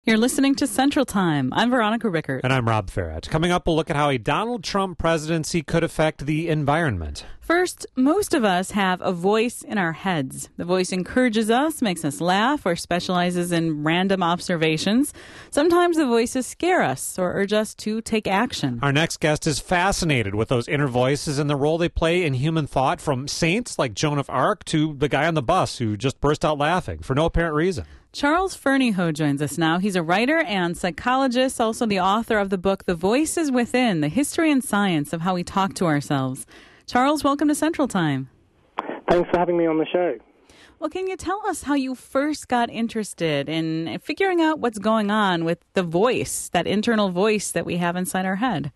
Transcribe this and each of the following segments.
You're listening to Central Time. I'm Veronica Rickert. And I'm Rob Farrett. Coming up, we'll look at how a Donald Trump presidency could affect the environment. First, most of us have a voice in our heads. The voice encourages us, makes us laugh, or specializes in random observations. Sometimes the voices scare us or urge us to take action. Our next guest is fascinated with those inner voices and the role they play in human thought, from saints like Joan of Arc to the guy on the bus who just burst out laughing for no apparent reason. Charles Fernyhough joins us now. He's a writer and psychologist, also the author of the book, The Voices Within, The History and Science of How We Talk to Ourselves. Charles, welcome to Central Time. Thanks for having me on the show. Well, can you tell us how you first got interested in figuring out what's going on with the voice, that internal voice that we have inside our head?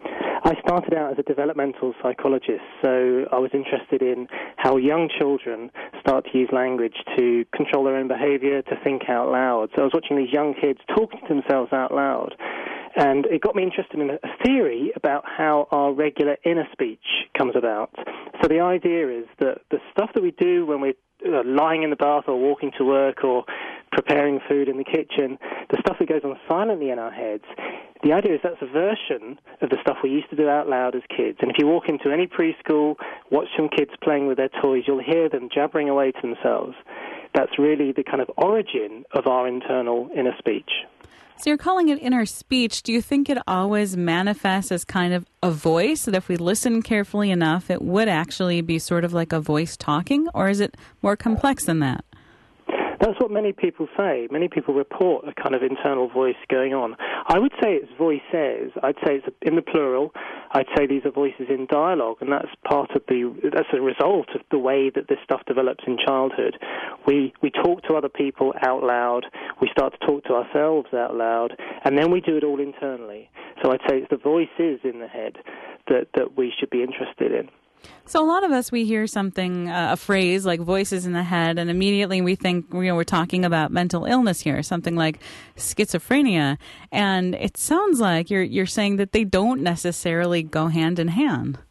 I started out as a developmental psychologist, so I was interested in how young children start to use language to control their own behavior, to think out loud. So I was watching these young kids talking to themselves out loud, and it got me interested in a theory about how our regular inner speech comes about. So the idea is that the stuff that we do when we're lying in the bath or walking to work or preparing food in the kitchen, the stuff that goes on silently in our heads, the idea is that's a version of the stuff we used to do out loud as kids. And if you walk into any preschool, watch some kids playing with their toys, you'll hear them jabbering away to themselves. That's really the kind of origin of our internal inner speech. So you're calling it inner speech. Do you think it always manifests as kind of a voice, that if we listen carefully enough, it would actually be sort of like a voice talking? Or is it more complex than that? That's what many people say. Many people report a kind of internal voice going on. I would say it's voices. I'd say it's in the plural. I'd say these are voices in dialogue, and that's that's a result of the way that this stuff develops in childhood. We talk to other people out loud. We start to talk to ourselves out loud, and then we do it all internally. So I'd say it's the voices in the head that we should be interested in. So a lot of us, we hear something, a phrase like voices in the head, and immediately we think, we're talking about mental illness here, something like schizophrenia. And it sounds like you're saying that they don't necessarily go hand in hand.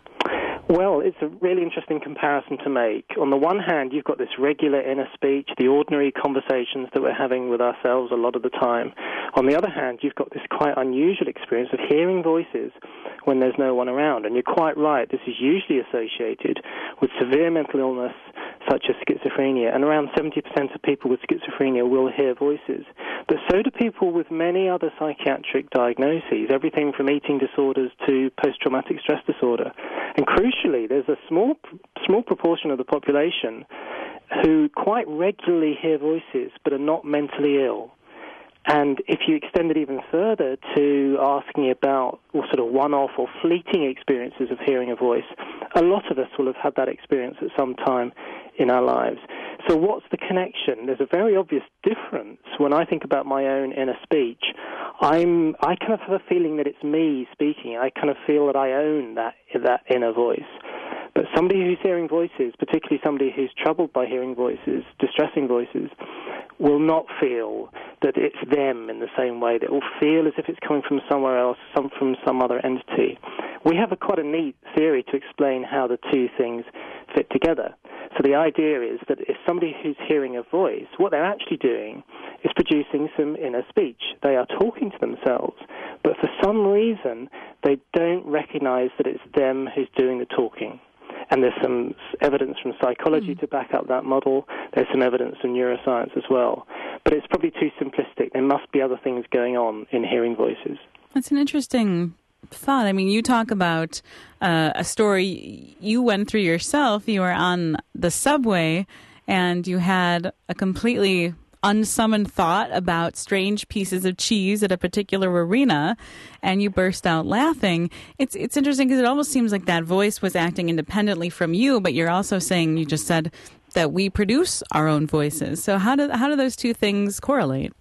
Well, it's a really interesting comparison to make. On the one hand, you've got this regular inner speech, the ordinary conversations that we're having with ourselves a lot of the time. On the other hand, you've got this quite unusual experience of hearing voices when there's no one around. And you're quite right, this is usually associated with severe mental illness such as schizophrenia, and around 70% of people with schizophrenia will hear voices. But so do people with many other psychiatric diagnoses, everything from eating disorders to post-traumatic stress disorder. And crucially, there's a small proportion of the population who quite regularly hear voices but are not mentally ill. And if you extend it even further to asking about sort of one-off or fleeting experiences of hearing a voice, a lot of us will have had that experience at some time in our lives. So what's the connection? There's a very obvious difference. When I think about my own inner speech, I kind of have a feeling that it's me speaking. I kind of feel that I own that inner voice. But somebody who's hearing voices, particularly somebody who's troubled by hearing voices, distressing voices, will not feel that it's them in the same way. They will feel as if it's coming from somewhere else, from some other entity. We have quite a neat theory to explain how the two things fit together. So the idea is that if somebody who's hearing a voice, what they're actually doing is producing some inner speech. They are talking to themselves, but for some reason they don't recognize that it's them who's doing the talking. And there's some evidence from psychology to back up that model. There's some evidence from neuroscience as well. But it's probably too simplistic. There must be other things going on in hearing voices. That's an interesting thought. I mean, you talk about a story you went through yourself. You were on the subway and you had a completely unsummoned thought about strange pieces of cheese at a particular arena, and you burst out laughing. It's interesting because it almost seems like that voice was acting independently from you, but you're also saying, you just said that we produce our own voices. So how do those two things correlate?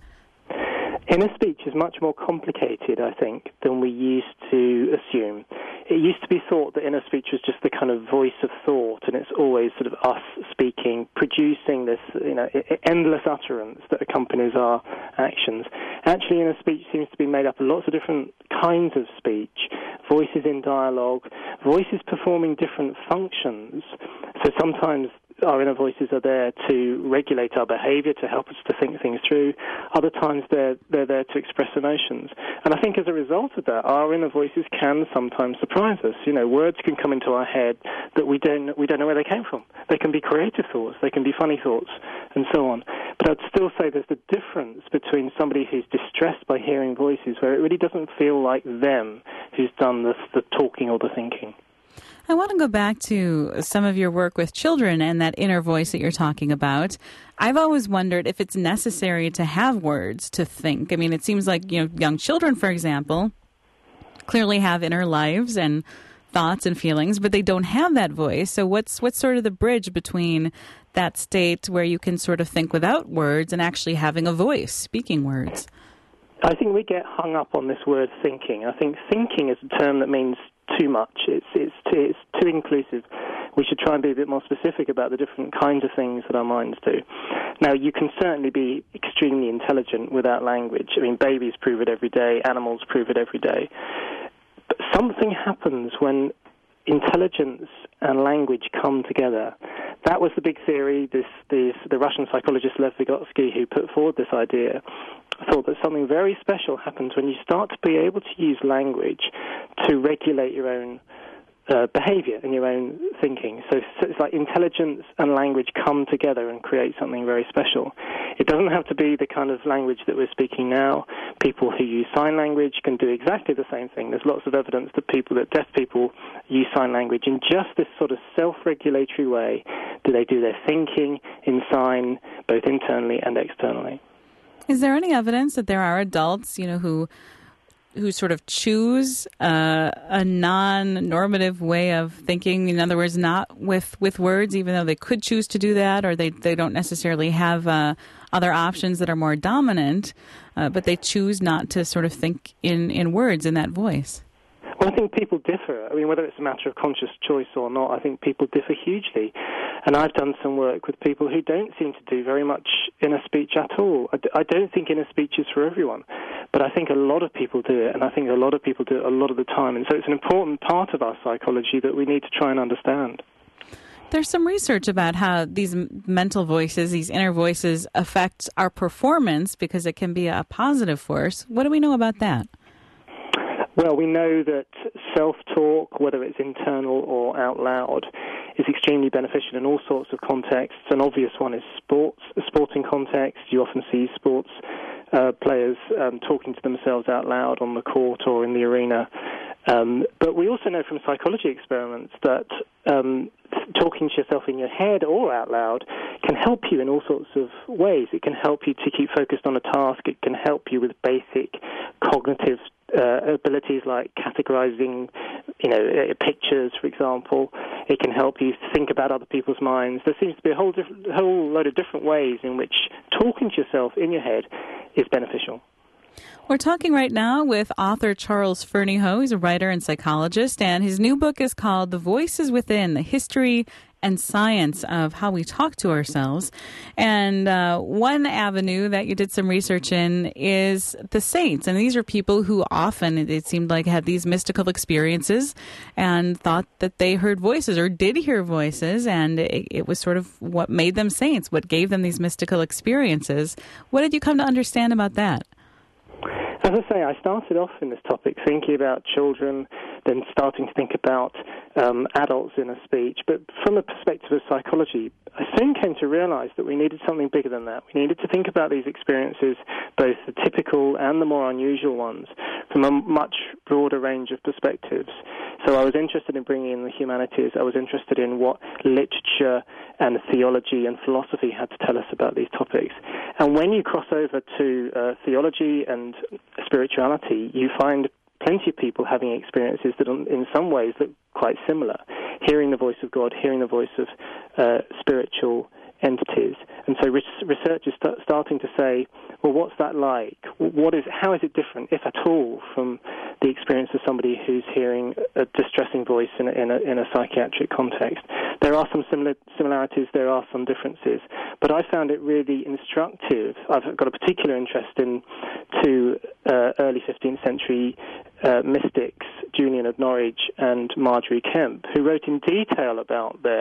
Inner speech is much more complicated, I think, than we used to assume. It used to be thought that inner speech was just the kind of voice of thought, and it's always sort of us speaking, producing this, endless utterance that accompanies our actions. Actually, inner speech seems to be made up of lots of different kinds of speech, voices in dialogue, voices performing different functions. So sometimes our inner voices are there to regulate our behavior, to help us to think things through. Other times they're there to express emotions. And I think as a result of that, our inner voices can sometimes surprise us. Words can come into our head that we don't know where they came from. They can be creative thoughts, they can be funny thoughts, and so on. But I'd still say there's the difference between somebody who's distressed by hearing voices, where it really doesn't feel like them who's done the talking or the thinking. I want to go back to some of your work with children and that inner voice that you're talking about. I've always wondered if it's necessary to have words to think. I mean, it seems like, young children, for example, clearly have inner lives and thoughts and feelings, but they don't have that voice. So what's sort of the bridge between that state where you can sort of think without words and actually having a voice, speaking words? I think we get hung up on this word thinking. I think thinking is a term that means too much. It's too inclusive. We should try and be a bit more specific about the different kinds of things that our minds do. Now, you can certainly be extremely intelligent without language. I mean, babies prove it every day. Animals prove it every day. But something happens when intelligence and language come together. That was the big theory. The Russian psychologist Lev Vygotsky, who put forward this idea, thought that something very special happens when you start to be able to use language to regulate your own behavior and your own thinking. So it's like intelligence and language come together and create something very special. It doesn't have to be the kind of language that we're speaking now. People who use sign language can do exactly the same thing. There's lots of evidence that deaf people use sign language in just this sort of self-regulatory way. Do they do their thinking in sign, both internally and externally? Is there any evidence that there are adults, who sort of choose a non-normative way of thinking? In other words, not with words, even though they could choose to do that, or they don't necessarily have other options that are more dominant, but they choose not to sort of think in words, in that voice. Well, I think people differ. I mean, whether it's a matter of conscious choice or not, I think people differ hugely. And I've done some work with people who don't seem to do very much inner speech at all. I don't think inner speech is for everyone, but I think a lot of people do it, and I think a lot of people do it a lot of the time. And so it's an important part of our psychology that we need to try and understand. There's some research about how these mental voices, these inner voices, affect our performance because it can be a positive force. What do we know about that? Well, we know that self-talk, whether it's internal or out loud, is extremely beneficial in all sorts of contexts. An obvious one is sporting context. You often see sports players talking to themselves out loud on the court or in the arena. But we also know from psychology experiments that talking to yourself in your head or out loud can help you in all sorts of ways. It can help you to keep focused on a task. It can help you with basic cognitive abilities like categorizing, pictures, for example. It can help you think about other people's minds. There seems to be a whole load of different ways in which talking to yourself in your head is beneficial. We're talking right now with author Charles Fernyhough. He's a writer and psychologist, and his new book is called The Voices Within, The History and Science of How We Talk to Ourselves. And one avenue that you did some research in is the saints. And these are people who often, it seemed like, had these mystical experiences and thought that they heard voices or did hear voices. And it was sort of what made them saints, what gave them these mystical experiences. What did you come to understand about that? As I say, I started off in this topic thinking about children, then starting to think about adults in a speech. But from the perspective of psychology, I soon came to realize that we needed something bigger than that. We needed to think about these experiences, both the typical and the more unusual ones, from a much broader range of perspectives. So I was interested in bringing in the humanities. I was interested in what literature and theology and philosophy had to tell us about these topics. And when you cross over to theology and spirituality, you find plenty of people having experiences that in some ways look quite similar. Hearing the voice of God, hearing the voice of spiritual entities. And so research is starting to say, well, what's that like? How is it different, if at all, from the experience of somebody who's hearing a distressing voice in a psychiatric context? There are some similarities, there are some differences, but I found it really instructive. I've got a particular interest in two early 15th century mystics, Julian of Norwich and Marjorie Kemp, who wrote in detail about their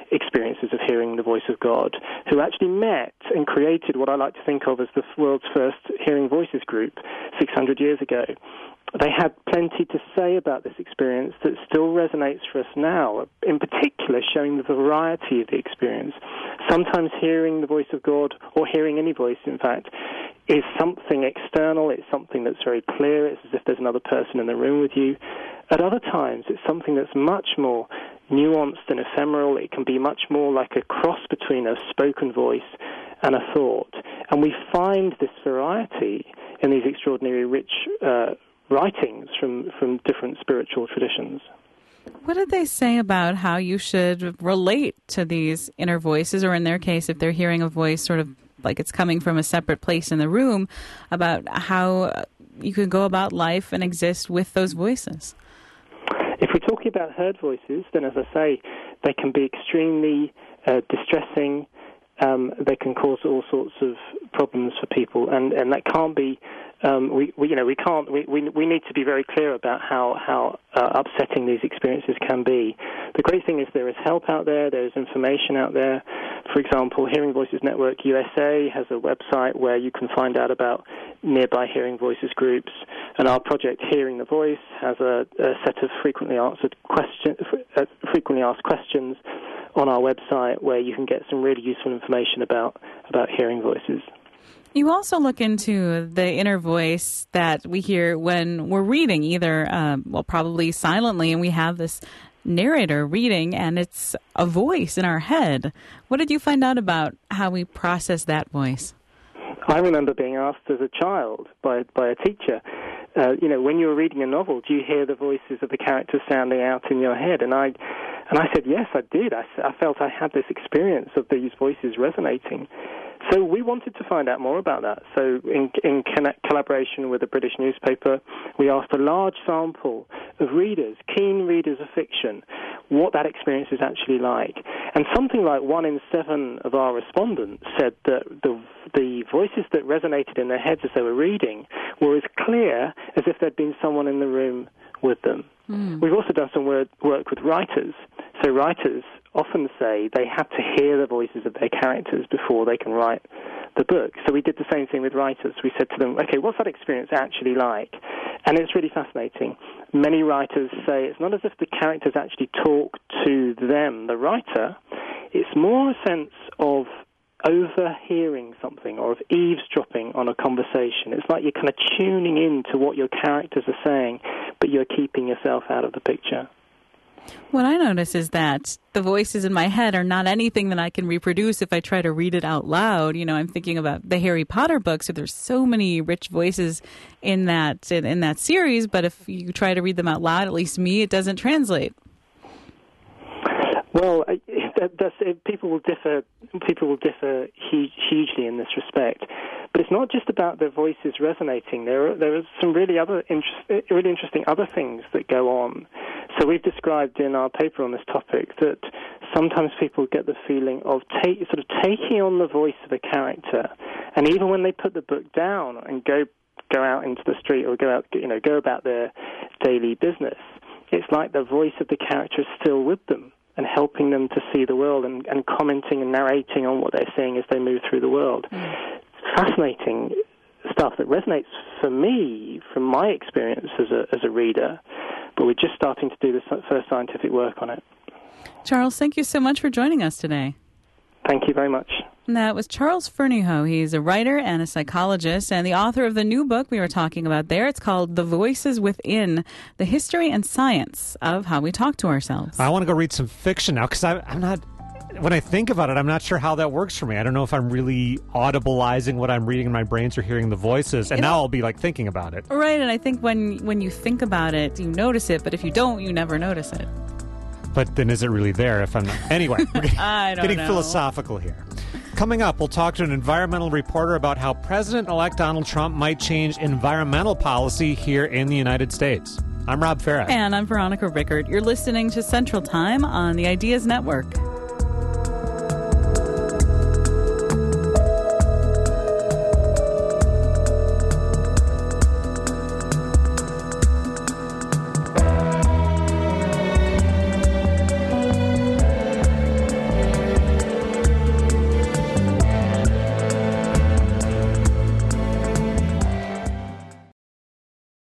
experiences of hearing the voice of God, who actually met and created what I like to think of as the world's first hearing voices group 600 years ago. They had plenty to say about this experience that still resonates for us now, in particular showing the variety of the experience. Sometimes hearing the voice of God, or hearing any voice, in fact, is something external. It's something that's very clear. It's as if there's another person in the room with you. At other times, it's something that's much more nuanced and ephemeral. It can be much more like a cross between a spoken voice and a thought. And we find this variety in these extraordinary rich writings from different spiritual traditions. What did they say about how you should relate to these inner voices, or in their case, if they're hearing a voice sort of like it's coming from a separate place in the room, about how you could go about life and exist with those voices? If we're talking about heard voices, then as I say, they can be extremely distressing. They can cause all sorts of problems for people, and that can't be. We need to be very clear about how upsetting these experiences can be. The great thing is there is help out there. There is information out there. For example, Hearing Voices Network USA has a website where you can find out about nearby hearing voices groups, and our project Hearing the Voice has a set of frequently asked questions on our website where you can get some really useful information about hearing voices. You also look into the inner voice that we hear when we're reading, either, probably silently, and we have this narrator reading, and it's a voice in our head. What did you find out about how we process that voice? I remember being asked as a child by a teacher, when you were reading a novel, do you hear the voices of the characters sounding out in your head? And I said, yes, I did. I felt I had this experience of these voices resonating. So we wanted to find out more about that. So in collaboration with a British newspaper, we asked a large sample of readers, keen readers of fiction, what that experience is actually like. And something like 1 in 7 of our respondents said that the voices that resonated in their heads as they were reading were as clear as if there'd been someone in the room with them. We've also done some work with writers. So writers often say they have to hear the voices of their characters before they can write the book. So we did the same thing with writers. We said to them, okay, what's that experience actually like? And it's really fascinating. Many writers say it's not as if the characters actually talk to them, the writer. It's more a sense of overhearing something or of eavesdropping on a conversation. It's like you're kind of tuning in to what your characters are saying, but you're keeping yourself out of the picture. What I notice is that the voices in my head are not anything that I can reproduce if I try to read it out loud. I'm thinking about the Harry Potter books, so there's so many rich voices in that series, but if you try to read them out loud, at least me, it doesn't translate. Well, people will differ. People will differ hugely in this respect, but it's not just about the voices resonating. There are some really interesting other things that go on. So we've described in our paper on this topic that sometimes people get the feeling of taking on the voice of a character, and even when they put the book down and go out into the street or go about their daily business, it's like the voice of the character is still with them and helping them to see the world and commenting and narrating on what they're seeing as they move through the world. Fascinating stuff that resonates for me from my experience as a reader, but we're just starting to do the first scientific work on it. Charles, thank you so much for joining us today. Thank you very much. And that was Charles Fernyhough. He's a writer and a psychologist and the author of the new book we were talking about there. It's called The Voices Within, The History and Science of How We Talk to Ourselves. I want to go read some fiction now because I'm not... When I think about it, I'm not sure how that works for me. I don't know if I'm really audibilizing what I'm reading in my brains or hearing the voices, and now I'll be thinking about it. Right, and I think when you think about it, you notice it, but if you don't, you never notice it. But then is it really there if I'm not? Anyway, we're getting know. philosophical here. Coming up, we'll talk to an environmental reporter about how President-elect Donald Trump might change environmental policy here in the United States. I'm Rob Farah. And I'm Veronica Rickert. You're listening to Central Time on the Ideas Network.